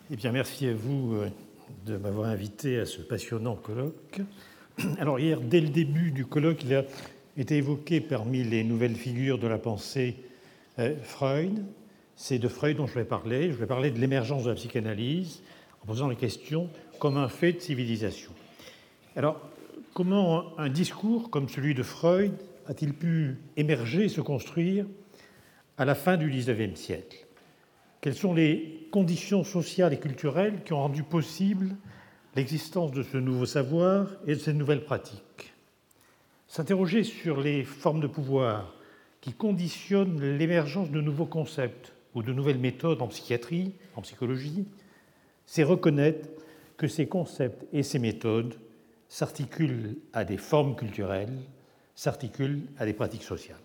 Eh bien, merci à vous de m'avoir invité à ce passionnant colloque. Alors, hier, dès le début du colloque, il a été évoqué parmi les nouvelles figures de la pensée Freud. C'est de Freud dont je vais parler. Je vais parler de l'émergence de la psychanalyse en posant la question comme un fait de civilisation. Alors, comment un discours comme celui de Freud a-t-il pu émerger et se construire à la fin du XIXe siècle ? Quelles sont les conditions sociales et culturelles qui ont rendu possible l'existence de ce nouveau savoir et de cette nouvelle pratique ? S'interroger sur les formes de pouvoir qui conditionnent l'émergence de nouveaux concepts ou de nouvelles méthodes en psychiatrie, en psychologie, c'est reconnaître que ces concepts et ces méthodes s'articulent à des formes culturelles, s'articulent à des pratiques sociales.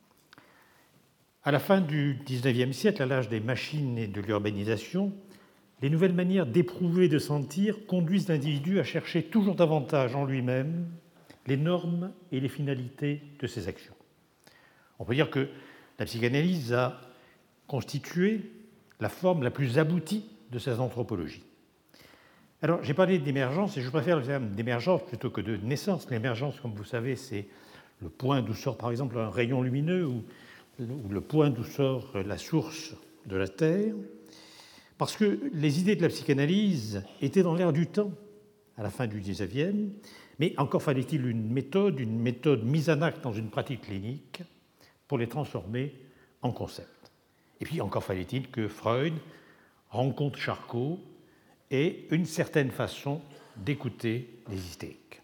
À la fin du XIXe siècle, à l'âge des machines et de l'urbanisation, les nouvelles manières d'éprouver et de sentir conduisent l'individu à chercher toujours davantage en lui-même les normes et les finalités de ses actions. On peut dire que la psychanalyse a constitué la forme la plus aboutie de cette anthropologie. Alors, j'ai parlé d'émergence et je préfère le terme d'émergence plutôt que de naissance. L'émergence, comme vous savez, c'est le point d'où sort par exemple un rayon lumineux ou le point d'où sort la source de la Terre, parce que les idées de la psychanalyse étaient dans l'air du temps à la fin du XIXe, mais encore fallait-il une méthode mise en acte dans une pratique clinique pour les transformer en concepts. Et puis encore fallait-il que Freud rencontre Charcot et une certaine façon d'écouter les hystériques.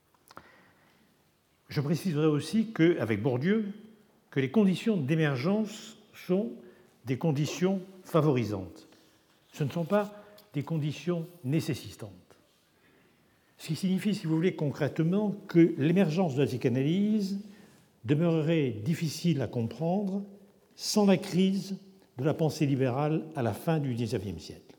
Je préciserai aussi qu'avec Bourdieu, que les conditions d'émergence sont des conditions favorisantes. Ce ne sont pas des conditions nécessitantes. Ce qui signifie, si vous voulez, concrètement, que l'émergence de la psychanalyse demeurerait difficile à comprendre sans la crise de la pensée libérale à la fin du XIXe siècle.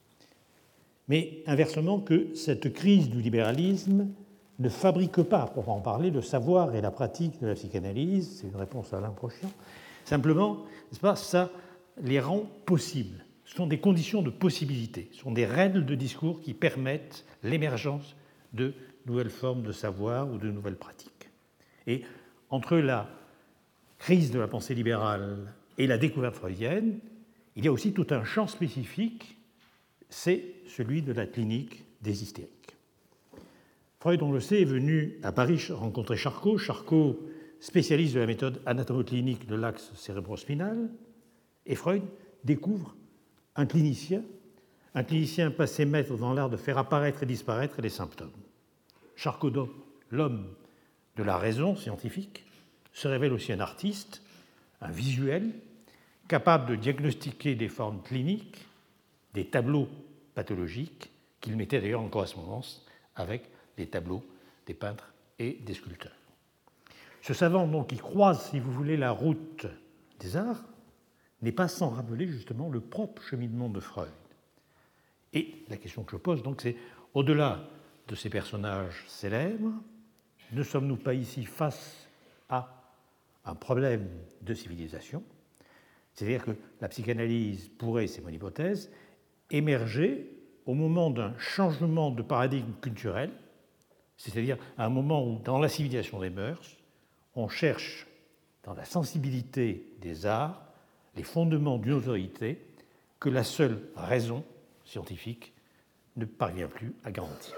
Mais inversement, que cette crise du libéralisme ne fabrique pas, à proprement parler, le savoir et la pratique de la psychanalyse, c'est une réponse à Alain Prochian, simplement, n'est-ce pas, ça les rend possibles. Ce sont des conditions de possibilité, ce sont des règles de discours qui permettent l'émergence de nouvelles formes de savoir ou de nouvelles pratiques. Et entre la crise de la pensée libérale et la découverte freudienne, il y a aussi tout un champ spécifique, c'est celui de la clinique des hystériques. Freud, on le sait, est venu à Paris rencontrer Charcot. Charcot, spécialiste de la méthode anatomoclinique de l'axe cérébrospinal. Et Freud découvre un clinicien passé maître dans l'art de faire apparaître et disparaître les symptômes. Charcot, l'homme de la raison scientifique, se révèle aussi un artiste, un visuel, capable de diagnostiquer des formes cliniques, des tableaux pathologiques, qu'il mettait d'ailleurs en correspondance avec les tableaux des peintres et des sculpteurs. Ce savant, donc, qui croise, si vous voulez, la route des arts, n'est pas sans rappeler justement le propre cheminement de Freud. Et la question que je pose, donc, c'est, au-delà de ces personnages célèbres, ne sommes-nous pas ici face à un problème de civilisation ? C'est-à-dire que la psychanalyse pourrait, c'est mon hypothèse, émerger au moment d'un changement de paradigme culturel, c'est-à-dire à un moment où, dans la civilisation des mœurs, on cherche, dans la sensibilité des arts, les fondements d'une autorité que la seule raison scientifique ne parvient plus à garantir.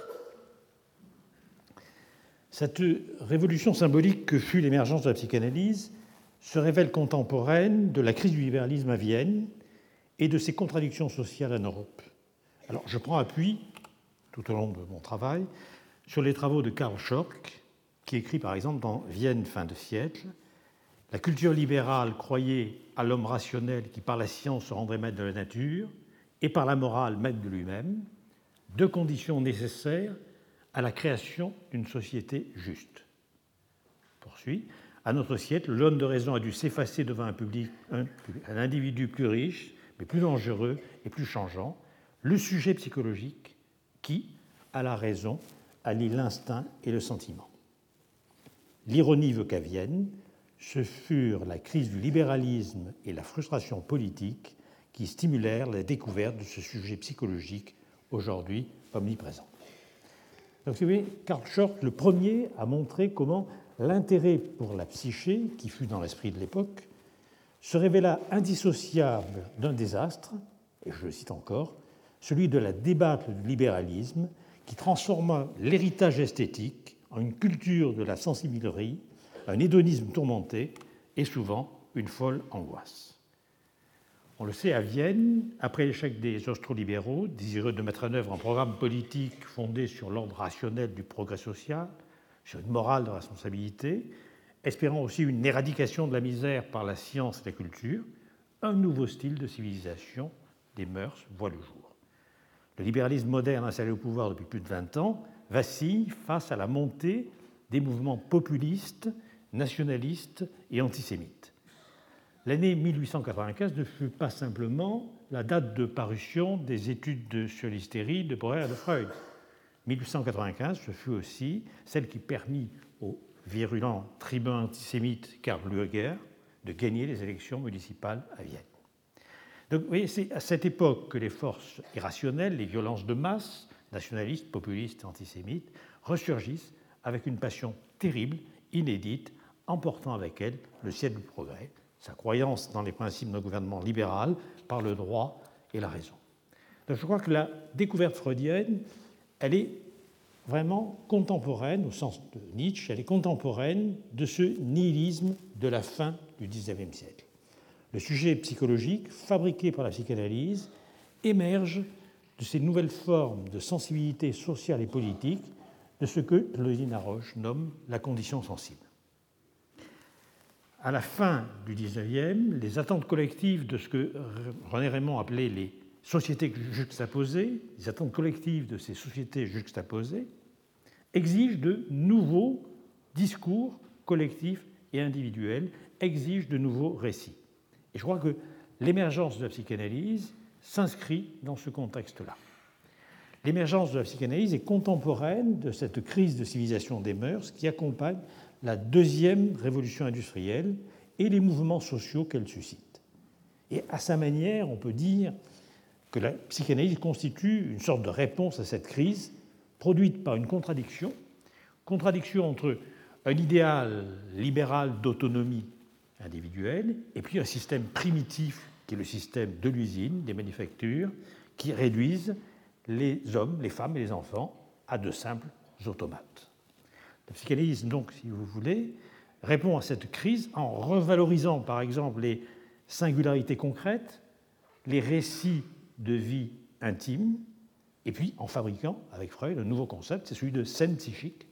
Cette révolution symbolique que fut l'émergence de la psychanalyse se révèle contemporaine de la crise du libéralisme à Vienne et de ses contradictions sociales en Europe. Alors, je prends appui, tout au long de mon travail, sur les travaux de Karl Schock, qui écrit par exemple dans Vienne, fin de siècle, « La culture libérale croyait à l'homme rationnel qui par la science se rendrait maître de la nature et par la morale maître de lui-même, deux conditions nécessaires à la création d'une société juste. » Poursuit, « À notre siècle, l'homme de raison a dû s'effacer devant un individu plus riche, mais plus dangereux et plus changeant, le sujet psychologique qui, à la raison, allie l'instinct et le sentiment. L'ironie veut qu'à Vienne, ce furent la crise du libéralisme et la frustration politique qui stimulèrent la découverte de ce sujet psychologique aujourd'hui omniprésent. Donc, vous voyez, Karl Schork, le premier à montrer comment l'intérêt pour la psyché, qui fut dans l'esprit de l'époque, se révéla indissociable d'un désastre, et je le cite encore, celui de la débâcle du libéralisme qui transforma l'héritage esthétique en une culture de la sensiblerie, un hédonisme tourmenté et souvent une folle angoisse. On le sait, à Vienne, après l'échec des austro-libéraux, désireux de mettre en œuvre un programme politique fondé sur l'ordre rationnel du progrès social, sur une morale de responsabilité, espérant aussi une éradication de la misère par la science et la culture, un nouveau style de civilisation des mœurs voit le jour. Le libéralisme moderne installé au pouvoir depuis plus de 20 ans vacille face à la montée des mouvements populistes, nationalistes et antisémites. L'année 1895 ne fut pas simplement la date de parution des études sur l'hystérie de Breuer et de Freud. 1895, ce fut aussi celle qui permit au virulent tribun antisémite Karl Lueger de gagner les élections municipales à Vienne. Donc, vous voyez, c'est à cette époque que les forces irrationnelles, les violences de masse, nationalistes, populistes, antisémites, ressurgissent avec une passion terrible, inédite, emportant avec elle le ciel du progrès, sa croyance dans les principes d'un gouvernement libéral par le droit et la raison. Donc, je crois que la découverte freudienne, elle est vraiment contemporaine, au sens de Nietzsche, elle est contemporaine de ce nihilisme de la fin du XIXe siècle. Le sujet psychologique, fabriqué par la psychanalyse, émerge de ces nouvelles formes de sensibilité sociale et politique, de ce que Claudine Laroche nomme la condition sensible. À la fin du XIXe, les attentes collectives de ce que René Raymond appelait les sociétés juxtaposées, les attentes collectives de ces sociétés juxtaposées, exigent de nouveaux discours collectifs et individuels, exigent de nouveaux récits. Et je crois que l'émergence de la psychanalyse s'inscrit dans ce contexte-là. L'émergence de la psychanalyse est contemporaine de cette crise de civilisation des mœurs qui accompagne la deuxième révolution industrielle et les mouvements sociaux qu'elle suscite. Et à sa manière, on peut dire que la psychanalyse constitue une sorte de réponse à cette crise produite par une contradiction entre un idéal libéral d'autonomie individuelle et puis un système primitif qui est le système de l'usine, des manufactures, qui réduisent les hommes, les femmes et les enfants à de simples automates. La psychanalyse, donc, si vous voulez, répond à cette crise en revalorisant, par exemple, les singularités concrètes, les récits de vie intime, et puis en fabriquant, avec Freud, un nouveau concept, c'est celui de scène psychique,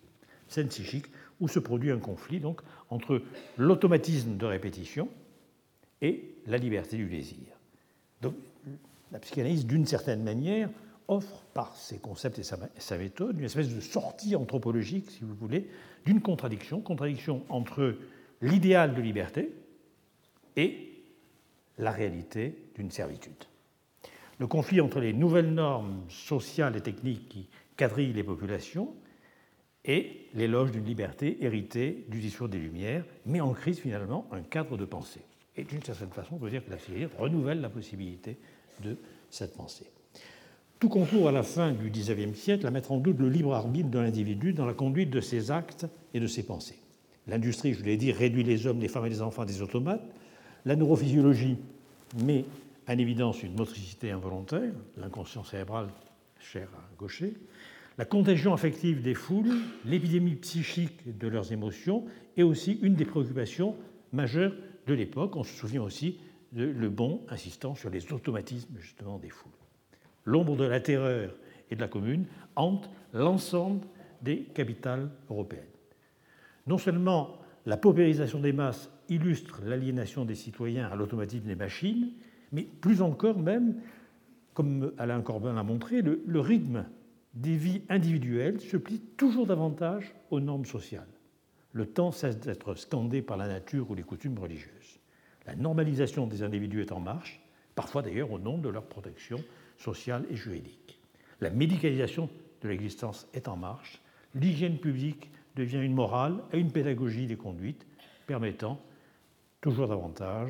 où se produit un conflit donc, entre l'automatisme de répétition et la liberté du désir. Donc, la psychanalyse, d'une certaine manière, offre, par ses concepts et sa méthode, une espèce de sortie anthropologique, si vous voulez, d'une contradiction entre l'idéal de liberté et la réalité d'une servitude. Le conflit entre les nouvelles normes sociales et techniques qui quadrillent les populations et l'éloge d'une liberté héritée du discours des Lumières met en crise finalement un cadre de pensée. Et d'une certaine façon, on peut dire que la psychanalyse renouvelle la possibilité de cette pensée. Tout concourt à la fin du XIXe siècle à mettre en doute le libre arbitre de l'individu dans la conduite de ses actes et de ses pensées. L'industrie, je l'ai dit, réduit les hommes, les femmes et les enfants à des automates. La neurophysiologie met en évidence une motricité involontaire, l'inconscient cérébral cher à Gaucher, la contagion affective des foules, l'épidémie psychique de leurs émotions est aussi une des préoccupations majeures de l'époque. On se souvient aussi de Le Bon insistant sur les automatismes justement des foules. L'ombre de la terreur et de la commune hante l'ensemble des capitales européennes. Non seulement la paupérisation des masses illustre l'aliénation des citoyens à l'automatisme des machines, mais plus encore même, comme Alain Corbin l'a montré, le rythme des vies individuelles se plie toujours davantage aux normes sociales. Le temps cesse d'être scandé par la nature ou les coutumes religieuses. La normalisation des individus est en marche, parfois d'ailleurs au nom de leur protection sociale et juridique. La médicalisation de l'existence est en marche. L'hygiène publique devient une morale et une pédagogie des conduites permettant toujours davantage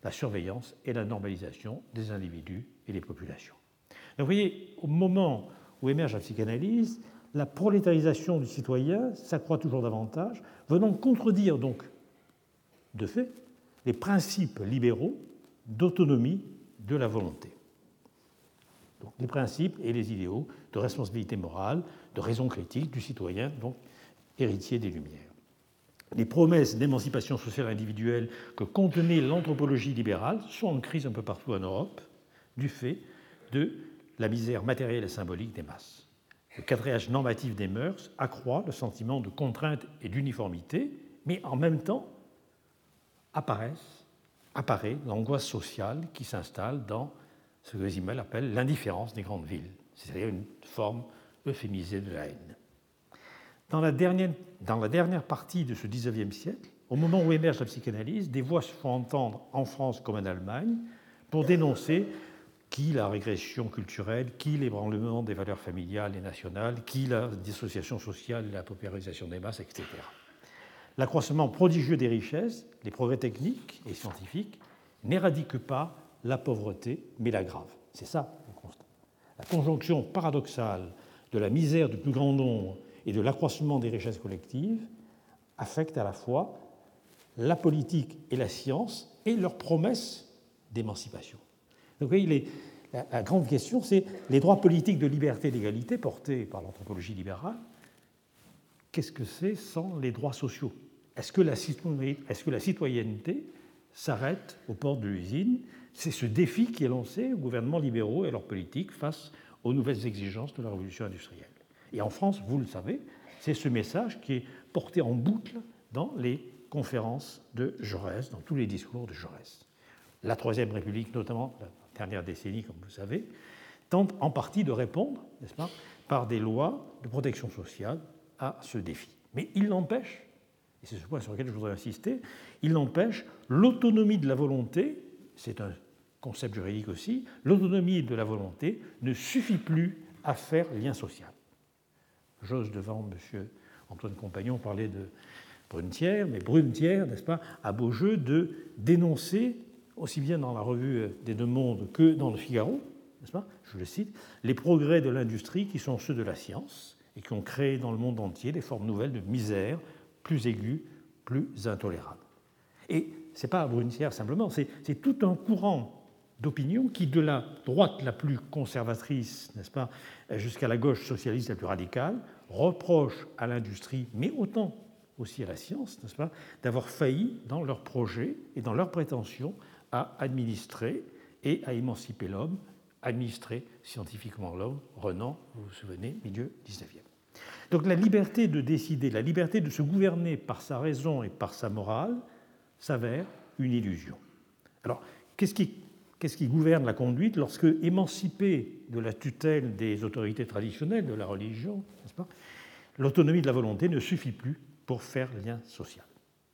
la surveillance et la normalisation des individus et des populations. Donc, vous voyez, au moment où émerge la psychanalyse, la prolétarisation du citoyen s'accroît toujours davantage, venant contredire donc, de fait, les principes libéraux d'autonomie de la volonté. Donc, les principes et les idéaux de responsabilité morale, de raison critique du citoyen, donc héritier des Lumières. Les promesses d'émancipation sociale individuelle que contenait l'anthropologie libérale sont en crise un peu partout en Europe du fait de la misère matérielle et symbolique des masses. Le quadrillage normatif des mœurs accroît le sentiment de contrainte et d'uniformité, mais en même temps apparaît l'angoisse sociale qui s'installe dans ce que Simmel appelle l'indifférence des grandes villes, c'est-à-dire une forme euphémisée de la haine. Dans la dernière partie de ce XIXe siècle, au moment où émerge la psychanalyse, des voix se font entendre en France comme en Allemagne pour dénoncer qui la régression culturelle, qui l'ébranlement des valeurs familiales et nationales, qui la dissociation sociale, la paupérisation des masses, etc. L'accroissement prodigieux des richesses, les progrès techniques et scientifiques n'éradiquent pas la pauvreté, mais l'aggravent. C'est ça le constat. La conjonction paradoxale de la misère du plus grand nombre et de l'accroissement des richesses collectives affecte à la fois la politique et la science et leurs promesses d'émancipation. Donc, vous voyez, la grande question, c'est les droits politiques de liberté et d'égalité portés par l'anthropologie libérale. Qu'est-ce que c'est sans les droits sociaux? Est-ce que la citoyenneté s'arrête aux portes de l'usine? C'est ce défi qui est lancé aux gouvernements libéraux et à leurs politiques face aux nouvelles exigences de la révolution industrielle. Et en France, vous le savez, c'est ce message qui est porté en boucle dans les conférences de Jaurès, dans tous les discours de Jaurès. La Troisième République, notamment la dernière décennie, comme vous le savez, tente en partie de répondre, n'est-ce pas, par des lois de protection sociale à ce défi. Mais il n'empêche, et c'est ce point sur lequel je voudrais insister, il n'empêche l'autonomie de la volonté, c'est un concept juridique aussi, l'autonomie de la volonté ne suffit plus à faire lien social. J'ose devant M. Antoine Compagnon parler de Brunetière, mais Brunetière, n'est-ce pas, a beau jeu de dénoncer, aussi bien dans la revue des Deux Mondes que dans le Figaro, n'est-ce pas, je le cite, les progrès de l'industrie qui sont ceux de la science et qui ont créé dans le monde entier des formes nouvelles de misère plus aiguës, plus intolérables. Et ce n'est pas Brunetière simplement, c'est tout un courant d'opinion qui, de la droite la plus conservatrice, n'est-ce pas, jusqu'à la gauche socialiste la plus radicale, reproche à l'industrie, mais autant aussi à la science, n'est-ce pas, d'avoir failli dans leurs projets et dans leurs prétentions à administrer et à émanciper l'homme, administrer scientifiquement l'homme, Renan, vous vous souvenez, milieu 19e. Donc la liberté de décider, la liberté de se gouverner par sa raison et par sa morale s'avère une illusion. Alors, qu'est-ce qui gouverne la conduite lorsque, émancipée de la tutelle des autorités traditionnelles de la religion, n'est-ce pas, l'autonomie de la volonté ne suffit plus pour faire lien social?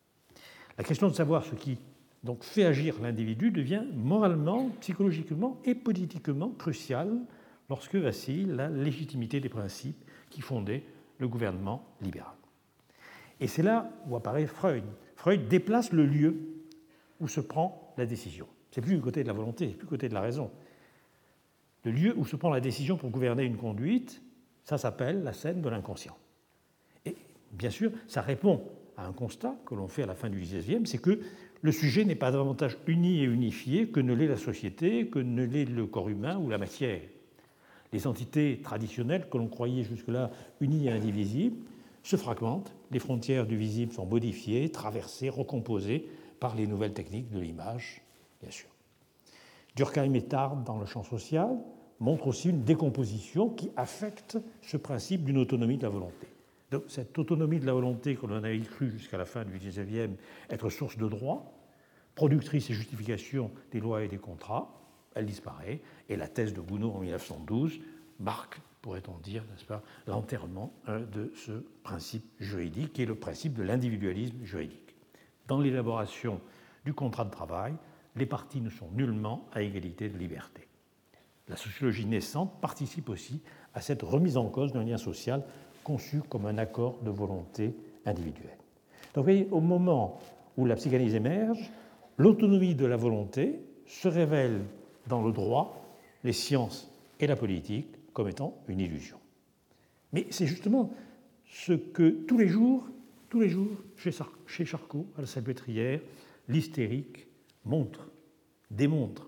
La question de savoir ce qui donc fait agir l'individu devient moralement, psychologiquement et politiquement cruciale lorsque vacille la légitimité des principes qui fondaient le gouvernement libéral. Et c'est là où apparaît Freud. Freud déplace le lieu où se prend la décision. C'est plus du côté de la volonté, c'est plus du côté de la raison. Le lieu où se prend la décision pour gouverner une conduite, ça s'appelle la scène de l'inconscient. Et bien sûr, ça répond à un constat que l'on fait à la fin du XIXe, c'est que le sujet n'est pas davantage uni et unifié que ne l'est la société, que ne l'est le corps humain ou la matière. Les entités traditionnelles que l'on croyait jusque-là unies et indivisibles se fragmentent, les frontières du visible sont modifiées, traversées, recomposées par les nouvelles techniques de l'image, bien sûr. Durkheim et Tarde, dans le champ social, montrent aussi une décomposition qui affecte ce principe d'une autonomie de la volonté. Donc, cette autonomie de la volonté que l'on avait cru jusqu'à la fin du XIXe être source de droit, productrice et justification des lois et des contrats, elle disparaît, et la thèse de Gounod en 1912 marque, pourrait-on dire, n'est-ce pas, l'enterrement de ce principe juridique, qui est le principe de l'individualisme juridique. Dans l'élaboration du contrat de travail, les parties ne sont nullement à égalité de liberté. La sociologie naissante participe aussi à cette remise en cause d'un lien social conçu comme un accord de volonté individuelle. Donc vous voyez, au moment où la psychanalyse émerge, l'autonomie de la volonté se révèle dans le droit, les sciences et la politique comme étant une illusion. Mais c'est justement ce que tous les jours, chez Charcot, à la Salpêtrière, l'hystérique démontre.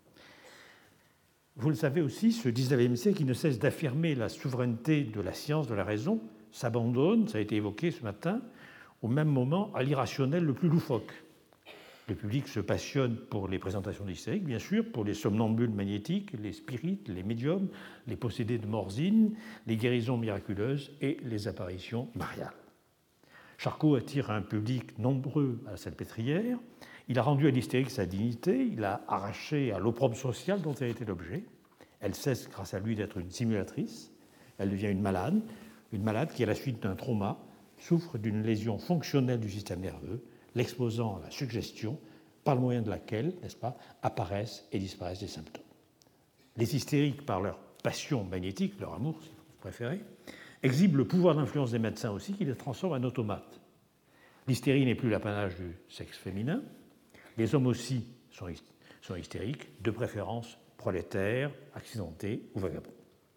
Vous le savez aussi, ce 19e siècle qui ne cesse d'affirmer la souveraineté de la science, de la raison, s'abandonne, ça a été évoqué ce matin, au même moment à l'irrationnel le plus loufoque. Le public se passionne pour les présentations d'hystériques, bien sûr, pour les somnambules magnétiques, les spirites, les médiums, les possédés de morzine, les guérisons miraculeuses et les apparitions mariales. Charcot attire un public nombreux à la Salpêtrière. Il a rendu à l'hystérique sa dignité, il a arraché à l'opprobre social dont elle était l'objet. Elle cesse, grâce à lui, d'être une simulatrice. Elle devient une malade qui, à la suite d'un trauma, souffre d'une lésion fonctionnelle du système nerveux, l'exposant à la suggestion, par le moyen de laquelle, n'est-ce pas, apparaissent et disparaissent les symptômes. Les hystériques, par leur passion magnétique, leur amour, si vous préférez, exhibent le pouvoir d'influence des médecins aussi, qui les transforment en automates. L'hystérie n'est plus l'apanage du sexe féminin. Les hommes aussi sont hystériques, de préférence prolétaires, accidentés ou vagabonds.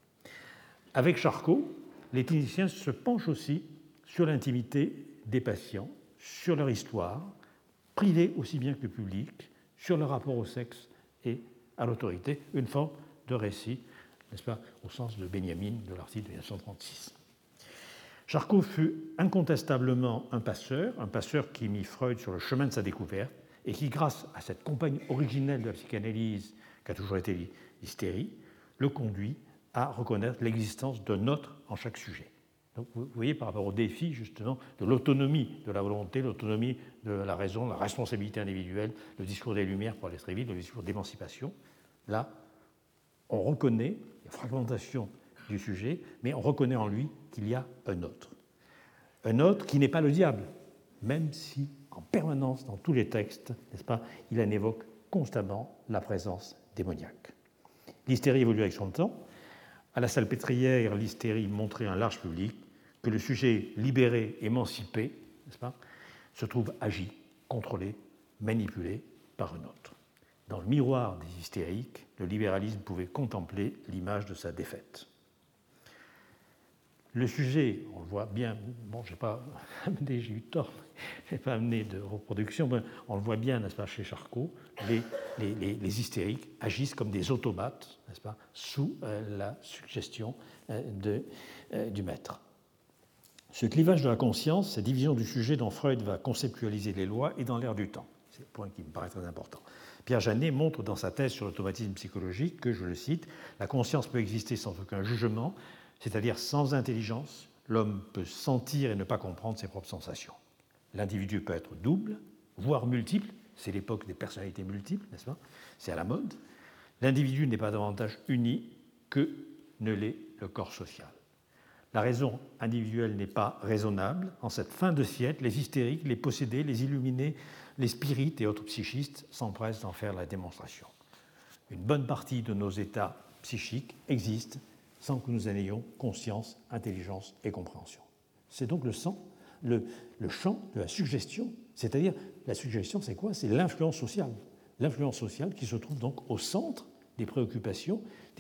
Avec Charcot, les cliniciens se penchent aussi sur l'intimité des patients, sur leur histoire, privée aussi bien que publique, sur leur rapport au sexe et à l'autorité, une forme de récit, n'est-ce pas, au sens de Benjamin de l'article de 1936. Charcot fut incontestablement un passeur qui mit Freud sur le chemin de sa découverte et qui, grâce à cette compagne originelle de la psychanalyse qu'a toujours été l'hystérie, le conduit à reconnaître l'existence d'un autre en chaque sujet. Donc vous voyez, par rapport au défi justement de l'autonomie de la volonté, l'autonomie de la raison, la responsabilité individuelle, le discours des Lumières pour aller très vite, le discours d'émancipation, là, on reconnaît la fragmentation du sujet, mais on reconnaît en lui qu'il y a un autre. Un autre qui n'est pas le diable, même si, en permanence, dans tous les textes, n'est-ce pas, il en évoque constamment la présence démoniaque. L'hystérie évolue avec son temps. À la Salpêtrière, l'hystérie montrait à un large public que le sujet libéré, émancipé, n'est-ce pas, se trouve agi, contrôlé, manipulé par un autre. Dans le miroir des hystériques, le libéralisme pouvait contempler l'image de sa défaite. Le sujet, on le voit bien, bon, j'ai eu tort, je n'ai pas amené de reproduction, mais on le voit bien, n'est-ce pas, chez Charcot, les hystériques agissent comme des automates, n'est-ce pas, sous la suggestion du maître. Ce clivage de la conscience, cette division du sujet dont Freud va conceptualiser les lois, est dans l'air du temps. C'est le point qui me paraît très important. Pierre Janet montre dans sa thèse sur l'automatisme psychologique que, je le cite, la conscience peut exister sans aucun jugement, c'est-à-dire sans intelligence, l'homme peut sentir et ne pas comprendre ses propres sensations. L'individu peut être double, voire multiple, c'est l'époque des personnalités multiples, n'est-ce pas? C'est à la mode. L'individu n'est pas davantage uni que ne l'est le corps social. La raison individuelle n'est pas raisonnable. En cette fin de siècle, les hystériques, les possédés, les illuminés, les spirites et autres psychistes s'empressent d'en faire la démonstration. Une bonne partie de nos états psychiques existent sans que nous en ayons conscience, intelligence et compréhension. C'est donc le champ de la suggestion, c'est-à-dire la suggestion, c'est quoi? C'est l'influence sociale. L'influence sociale qui se trouve donc au centre des préoccupations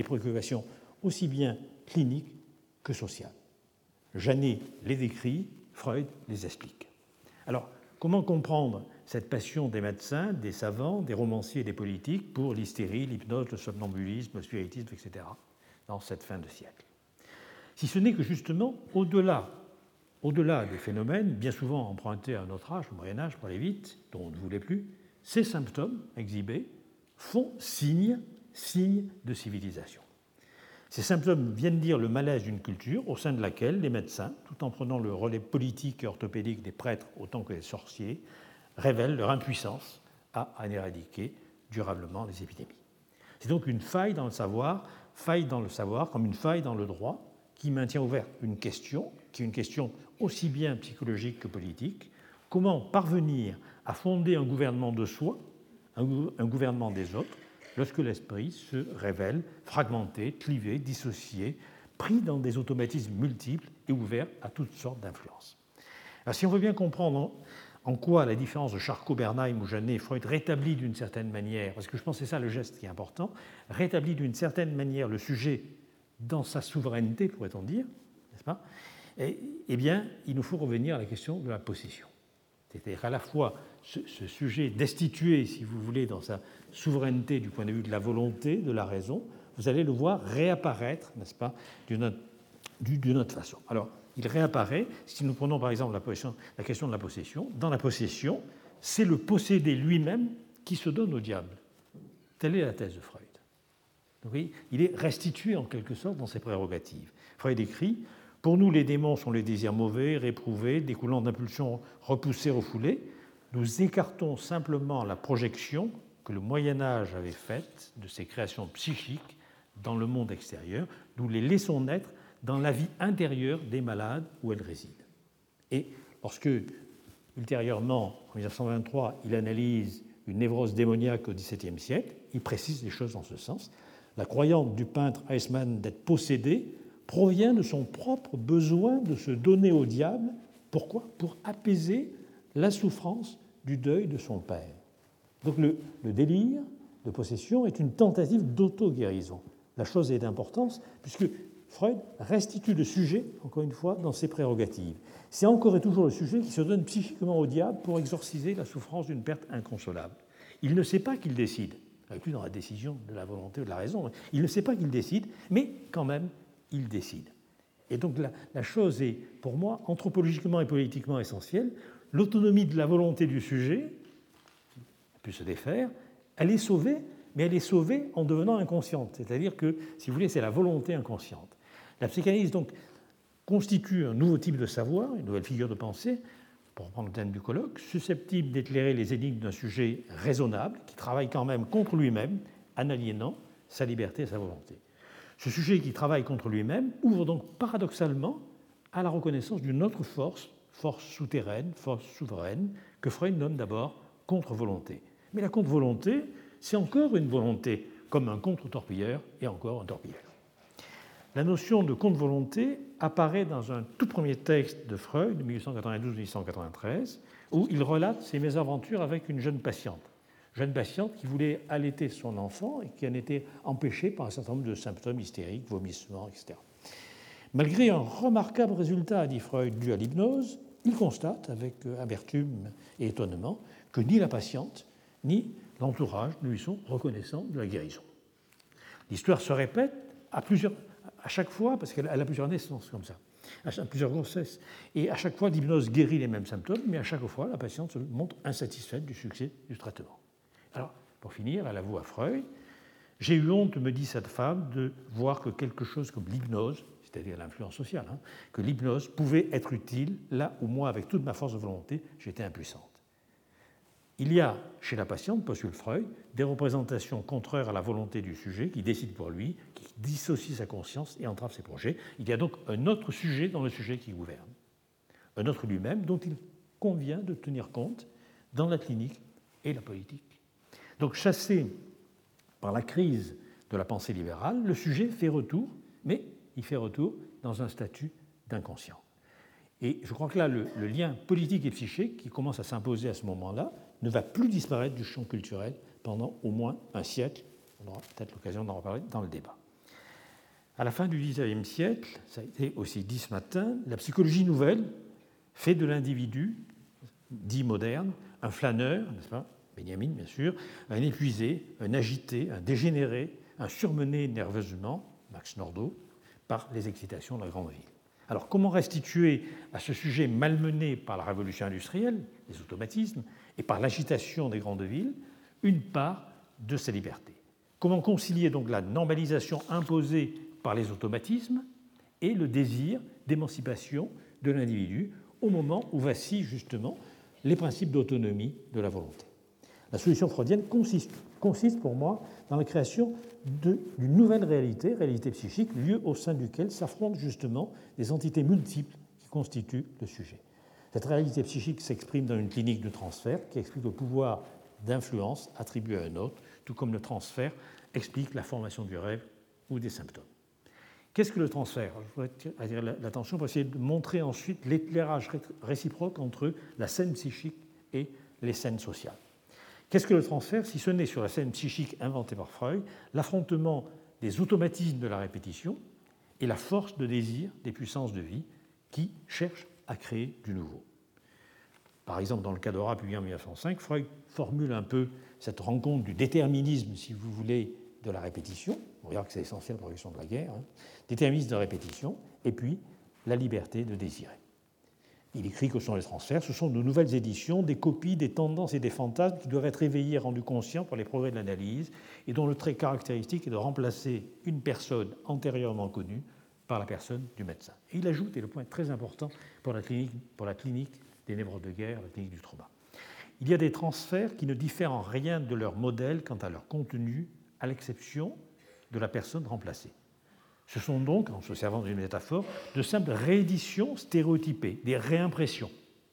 aussi bien cliniques que sociales. Janet les décrit, Freud les explique. Alors, comment comprendre cette passion des médecins, des savants, des romanciers et des politiques pour l'hystérie, l'hypnose, le somnambulisme, le spiritisme, etc., dans cette fin de siècle? Si ce n'est que justement, au-delà des phénomènes, bien souvent empruntés à notre âge, au Moyen-Âge, pour aller vite, dont on ne voulait plus, ces symptômes exhibés font signe de civilisation. Ces symptômes viennent dire le malaise d'une culture au sein de laquelle les médecins, tout en prenant le relais politique et orthopédique des prêtres autant que des sorciers, révèlent leur impuissance à éradiquer durablement les épidémies. C'est donc une faille dans le savoir comme une faille dans le droit, qui maintient ouverte une question, qui est une question aussi bien psychologique que politique. Comment parvenir à fonder un gouvernement de soi, un gouvernement des autres, lorsque l'esprit se révèle fragmenté, clivé, dissocié, pris dans des automatismes multiples et ouvert à toutes sortes d'influences. Alors, si on veut bien comprendre en quoi la différence de Charcot, Bernheim ou Janet, Freud rétablit d'une certaine manière, parce que je pense que c'est ça le geste qui est important, rétablit d'une certaine manière le sujet dans sa souveraineté, pourrait-on dire, n'est-ce pas? Eh bien, il nous faut revenir à la question de la possession. C'est-à-dire à la fois ce sujet destitué, si vous voulez, dans sa souveraineté du point de vue de la volonté, de la raison, vous allez le voir réapparaître, n'est-ce pas, d'une autre façon. Alors, il réapparaît, si nous prenons par exemple la question de la possession, dans la possession, c'est le possédé lui-même qui se donne au diable. Telle est la thèse de Freud. Donc, oui, il est restitué en quelque sorte dans ses prérogatives. Freud écrit « Pour nous, les démons sont les désirs mauvais, réprouvés, découlant d'impulsions repoussées, refoulées. Nous écartons simplement la projection que le Moyen-Âge avait faite de ces créations psychiques dans le monde extérieur. Nous les laissons naître dans la vie intérieure des malades où elles résident. » Et lorsque, ultérieurement, en 1923, il analyse une névrose démoniaque au XVIIe siècle, il précise les choses dans ce sens. La croyance du peintre Eismann d'être possédé provient de son propre besoin de se donner au diable. Pourquoi? Pour apaiser la souffrance du deuil de son père. Donc le délire de possession est une tentative d'auto-guérison. La chose est d'importance puisque Freud restitue le sujet, encore une fois, dans ses prérogatives. C'est encore et toujours le sujet qui se donne psychiquement au diable pour exorciser la souffrance d'une perte inconsolable. Il ne sait pas qu'il décide, plus dans la décision de la volonté ou de la raison, il ne sait pas qu'il décide, mais quand même, il décide. Et donc la chose est, pour moi, anthropologiquement et politiquement essentielle. L'autonomie de la volonté du sujet a pu se défaire, elle est sauvée, mais elle est sauvée en devenant inconsciente. C'est-à-dire que, si vous voulez, c'est la volonté inconsciente. La psychanalyse, donc, constitue un nouveau type de savoir, une nouvelle figure de pensée, pour reprendre le thème du colloque, susceptible d'éclairer les énigmes d'un sujet raisonnable, qui travaille quand même contre lui-même, en aliénant sa liberté et sa volonté. Ce sujet qui travaille contre lui-même ouvre donc paradoxalement à la reconnaissance d'une autre force, force souterraine, force souveraine, que Freud nomme d'abord contre-volonté. Mais la contre-volonté, c'est encore une volonté, comme un contre-torpilleur et encore un torpilleur. La notion de contre-volonté apparaît dans un tout premier texte de Freud, de 1892-1893, où il relate ses mésaventures avec une jeune patiente qui voulait allaiter son enfant et qui en était empêchée par un certain nombre de symptômes hystériques, vomissements, etc. Malgré un remarquable résultat, dit Freud, dû à l'hypnose, il constate, avec amertume et étonnement, que ni la patiente ni l'entourage ne lui sont reconnaissants de la guérison. L'histoire se répète à chaque fois, parce qu'elle a plusieurs naissances comme ça, plusieurs grossesses, et à chaque fois l'hypnose guérit les mêmes symptômes, mais à chaque fois la patiente se montre insatisfaite du succès du traitement. Alors, pour finir, elle avoue à Freud « J'ai eu honte, me dit cette femme, de voir que quelque chose comme l'hypnose, c'est-à-dire l'influence sociale, que l'hypnose pouvait être utile là où moi, avec toute ma force de volonté, j'étais impuissante. » Il y a chez la patiente, postule Freud, des représentations contraires à la volonté du sujet qui décide pour lui, qui dissocie sa conscience et entrave ses projets. Il y a donc un autre sujet dans le sujet qui gouverne, un autre lui-même dont il convient de tenir compte dans la clinique et la politique. Donc chassé par la crise de la pensée libérale, le sujet fait retour, mais il fait retour dans un statut d'inconscient. Et je crois que là, le lien politique et psychique qui commence à s'imposer à ce moment-là ne va plus disparaître du champ culturel pendant au moins un siècle. On aura peut-être l'occasion d'en reparler dans le débat. À la fin du XIXe siècle, ça a été aussi dit ce matin, la psychologie nouvelle fait de l'individu, dit moderne, un flâneur, n'est-ce pas, Benjamin bien sûr, un épuisé, un agité, un dégénéré, un surmené nerveusement, Max Nordau, par les excitations de la grande ville. Alors, comment restituer à ce sujet malmené par la révolution industrielle, les automatismes, et par l'agitation des grandes villes, une part de sa liberté? Comment concilier donc la normalisation imposée par les automatismes et le désir d'émancipation de l'individu au moment où vacillent justement les principes d'autonomie de la volonté? La solution freudienne consiste pour moi dans la création d'une nouvelle réalité psychique, lieu au sein duquel s'affrontent justement des entités multiples qui constituent le sujet. Cette réalité psychique s'exprime dans une clinique de transfert qui explique le pouvoir d'influence attribué à un autre, tout comme le transfert explique la formation du rêve ou des symptômes. Qu'est-ce que le transfert? Je voudrais attirer l'attention pour essayer de montrer ensuite l'éclairage réciproque entre la scène psychique et les scènes sociales. Qu'est-ce que le transfert, si ce n'est sur la scène psychique inventée par Freud, l'affrontement des automatismes de la répétition et la force de désir des puissances de vie qui cherchent à créer du nouveau. Par exemple, dans le cas d'Aura publié en 1905, Freud formule un peu cette rencontre du déterminisme, si vous voulez, de la répétition. On verra que c'est essentiel pour la question de la guerre. Déterminisme de la répétition, et puis la liberté de désirer. Il écrit que ce sont les transferts, ce sont de nouvelles éditions, des copies, des tendances et des fantasmes qui doivent être éveillés et rendus conscients par les progrès de l'analyse et dont le trait caractéristique est de remplacer une personne antérieurement connue par la personne du médecin. Et il ajoute, et le point est très important pour la clinique des névroses de guerre, la clinique du trauma, il y a des transferts qui ne diffèrent en rien de leur modèle quant à leur contenu, à l'exception de la personne remplacée. Ce sont donc, en se servant d'une métaphore, de simples rééditions stéréotypées, des réimpressions.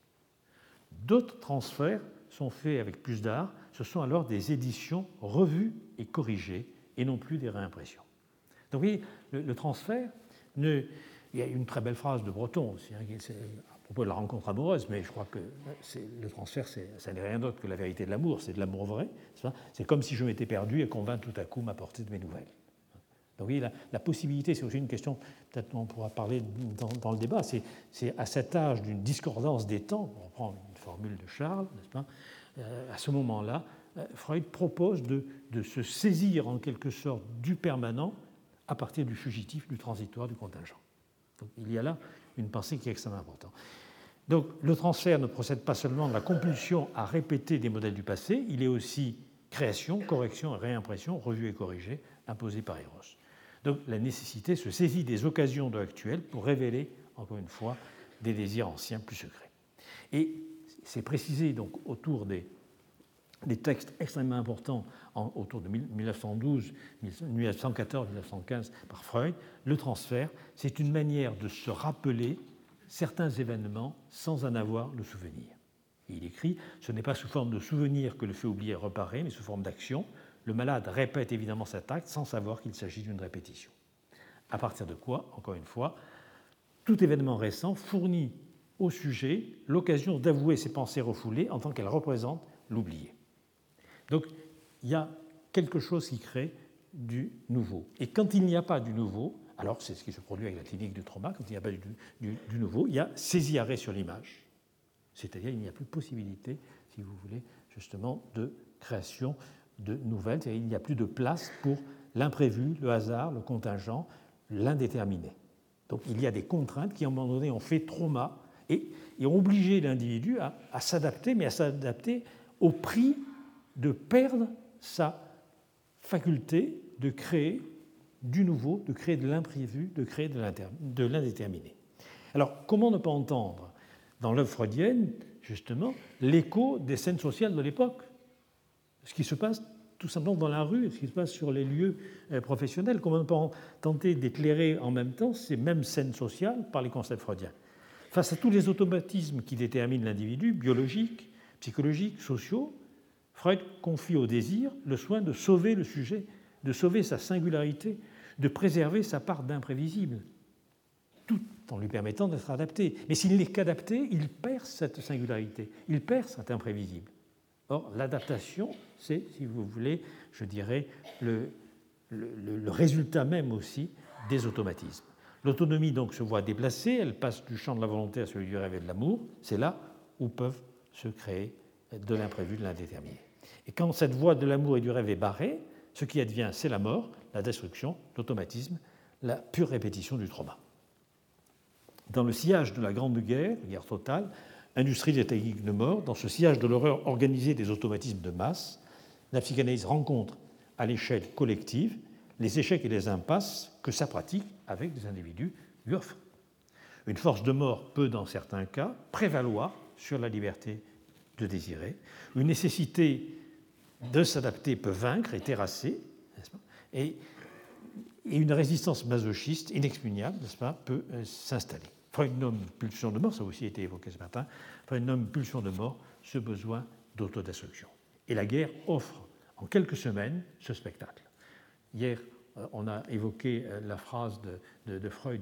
D'autres transferts sont faits avec plus d'art, ce sont alors des éditions revues et corrigées, et non plus des réimpressions. Donc vous voyez, le transfert, il y a une très belle phrase de Breton aussi, à propos de la rencontre amoureuse, mais je crois que le transfert, ça n'est rien d'autre que la vérité de l'amour, c'est de l'amour vrai. C'est comme si je m'étais perdu et qu'on vint tout à coup m'apporter de mes nouvelles. Donc oui, la possibilité, c'est aussi une question, peut-être on pourra parler dans le débat, c'est à cet âge d'une discordance des temps, on reprend une formule de Charles, n'est-ce pas, à ce moment-là, Freud propose de se saisir en quelque sorte du permanent à partir du fugitif, du transitoire, du contingent. Donc il y a là une pensée qui est extrêmement importante. Donc le transfert ne procède pas seulement de la compulsion à répéter des modèles du passé, il est aussi création, correction et réimpression, revue et corrigée, imposée par Eros. Donc la nécessité se saisit des occasions de l'actuel pour révéler, encore une fois, des désirs anciens plus secrets. Et c'est précisé donc autour des textes extrêmement importants autour de 1912, 1914, 1915 par Freud, le transfert, c'est une manière de se rappeler certains événements sans en avoir le souvenir. Et il écrit « Ce n'est pas sous forme de souvenir que le fait oublier reparaît, mais sous forme d'action. Le malade répète évidemment cet acte sans savoir qu'il s'agit d'une répétition. » À partir de quoi, encore une fois, tout événement récent fournit au sujet l'occasion d'avouer ses pensées refoulées en tant qu'elles représentent l'oublié. Donc, il y a quelque chose qui crée du nouveau. Et quand il n'y a pas du nouveau, alors c'est ce qui se produit avec la clinique du trauma, quand il n'y a pas du nouveau, il y a saisie-arrêt sur l'image. C'est-à-dire qu'il n'y a plus de possibilité, si vous voulez, justement, de création de nouvelles. C'est-à-dire qu'il n'y a plus de place pour l'imprévu, le hasard, le contingent, l'indéterminé. Donc il y a des contraintes qui, à un moment donné, ont fait trauma et ont obligé l'individu à s'adapter, mais à s'adapter au prix de perdre sa faculté de créer du nouveau, de créer de l'imprévu, de créer de l'indéterminé. Alors, comment ne pas entendre dans l'œuvre freudienne, justement, l'écho des scènes sociales de l'époque, ce qui se passe tout simplement dans la rue, ce qui se passe sur les lieux professionnels, comment ne pas tenter d'éclairer en même temps ces mêmes scènes sociales par les concepts freudiens. Face à tous les automatismes qui déterminent l'individu, biologiques, psychologiques, sociaux, Freud confie au désir le soin de sauver le sujet, de sauver sa singularité, de préserver sa part d'imprévisible, tout en lui permettant d'être adapté. Mais s'il n'est qu'adapté, il perd cette singularité, il perd cet imprévisible. Or, l'adaptation, c'est, si vous voulez, je dirais, le résultat même aussi des automatismes. L'autonomie, donc, se voit déplacée, elle passe du champ de la volonté à celui du rêve et de l'amour. C'est là où peuvent se créer de l'imprévu, de l'indéterminé. Et quand cette voie de l'amour et du rêve est barrée, ce qui advient, c'est la mort, la destruction, l'automatisme, la pure répétition du trauma. Dans le sillage de la Grande Guerre, la guerre totale, industrie des techniques de mort, dans ce sillage de l'horreur organisée des automatismes de masse, la psychanalyse rencontre à l'échelle collective les échecs et les impasses que sa pratique avec des individus lui offre. Une force de mort peut, dans certains cas, prévaloir sur la liberté de désirer. Une nécessité de s'adapter peut vaincre et terrasser, n'est-ce pas ? Et une résistance masochiste inexpugnable, n'est-ce pas, peut s'installer. Freud nomme pulsion de mort, ça a aussi été évoqué ce matin, Freud nomme pulsion de mort ce besoin d'autodestruction. Et la guerre offre en quelques semaines ce spectacle. Hier, on a évoqué la phrase de Freud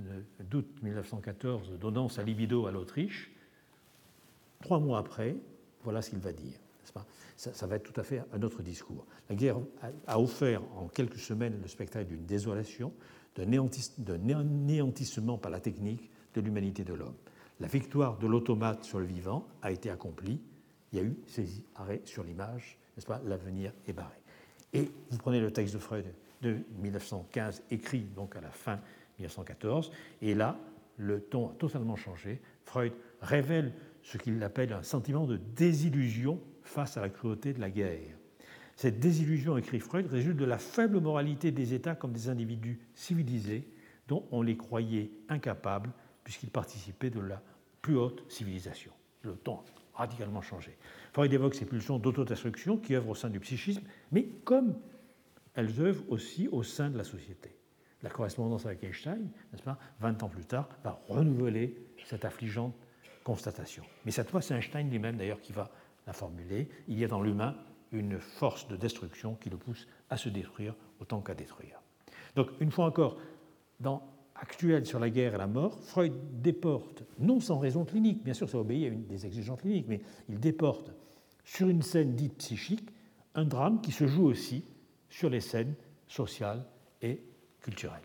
d'août 1914 donnant sa libido à l'Autriche. 3 mois après, voilà ce qu'il va dire. N'est-ce pas ? Ça va être tout à fait un autre discours. La guerre a offert en quelques semaines le spectacle d'une désolation, d'un néantissement par la technique de l'humanité de l'homme. La victoire de l'automate sur le vivant a été accomplie. Il y a eu ces arrêts sur l'image, n'est-ce pas ? L'avenir est barré. Et vous prenez le texte de Freud de 1915, écrit donc à la fin 1914, et là, le ton a totalement changé. Freud révèle ce qu'il appelle un sentiment de désillusion face à la cruauté de la guerre. Cette désillusion, écrit Freud, résulte de la faible moralité des États comme des individus civilisés dont on les croyait incapables puisqu'ils participaient de la plus haute civilisation. Le ton a radicalement changé. Freud évoque ces pulsions d'autodestruction qui œuvrent au sein du psychisme, mais comme elles œuvrent aussi au sein de la société. La correspondance avec Einstein, n'est-ce pas, 20 ans plus tard, va renouveler cette affligeante constatation. Mais cette fois, c'est Einstein lui-même d'ailleurs qui va la formuler. Il y a dans l'humain une force de destruction qui le pousse à se détruire autant qu'à détruire. Donc, une fois encore, dans Actuel sur la guerre et la mort, Freud déporte, non sans raison clinique, bien sûr ça obéit à des exigences cliniques, mais il déporte sur une scène dite psychique un drame qui se joue aussi sur les scènes sociales et culturelles.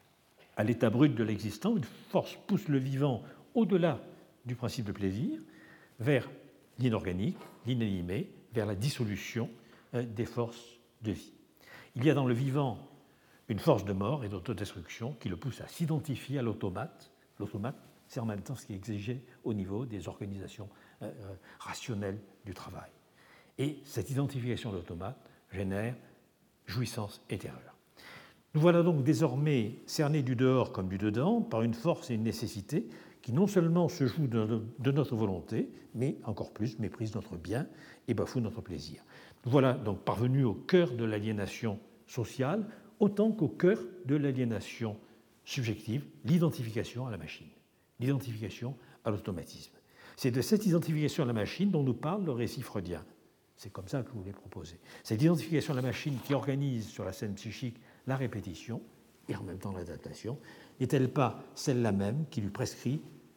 À l'état brut de l'existant, une force pousse le vivant au-delà du principe de plaisir, vers l'inorganique, l'inanimé, vers la dissolution des forces de vie. Il y a dans le vivant une force de mort et d'autodestruction qui le pousse à s'identifier à l'automate. L'automate, c'est en même temps ce qui est exigé au niveau des organisations rationnelles du travail. Et cette identification à l'automate génère jouissance et terreur. Nous voilà donc désormais cernés du dehors comme du dedans par une force et une nécessité qui non seulement se jouent de notre volonté, mais encore plus méprisent notre bien et bafouent notre plaisir. Nous voilà donc parvenus au cœur de l'aliénation sociale, autant qu'au cœur de l'aliénation subjective, l'identification à la machine, l'identification à l'automatisme. C'est de cette identification à la machine dont nous parle le récit freudien. C'est comme ça que je vous l'ai proposé. Cette identification à la machine qui organise sur la scène psychique la répétition et en même temps l'adaptation, n'est-elle pas celle-là même que lui prescrit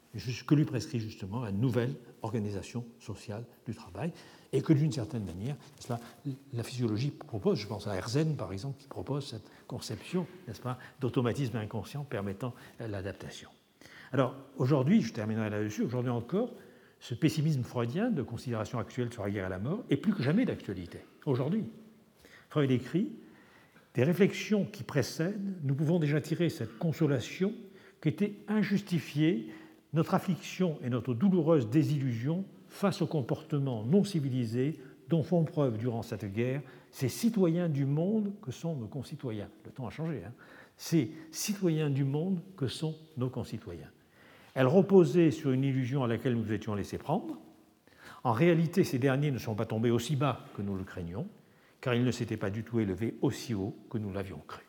justement la nouvelle organisation sociale du travail et que d'une certaine manière, la physiologie propose, je pense à Herzen par exemple, qui propose cette conception, n'est-ce pas, d'automatisme inconscient permettant l'adaptation. Alors aujourd'hui, je terminerai là-dessus, aujourd'hui encore, ce pessimisme freudien de considération actuelle sur la guerre et la mort est plus que jamais d'actualité. Aujourd'hui, Freud écrit « Des réflexions qui précèdent, nous pouvons déjà tirer cette consolation qu'était injustifiée notre affliction et notre douloureuse désillusion face au comportement non civilisé dont font preuve durant cette guerre ces citoyens du monde que sont nos concitoyens. » Le temps a changé, hein. Ces citoyens du monde que sont nos concitoyens. Elle reposait sur une illusion à laquelle nous étions laissés prendre. En réalité, ces derniers ne sont pas tombés aussi bas que nous le craignions, car ils ne s'étaient pas du tout élevés aussi haut que nous l'avions cru.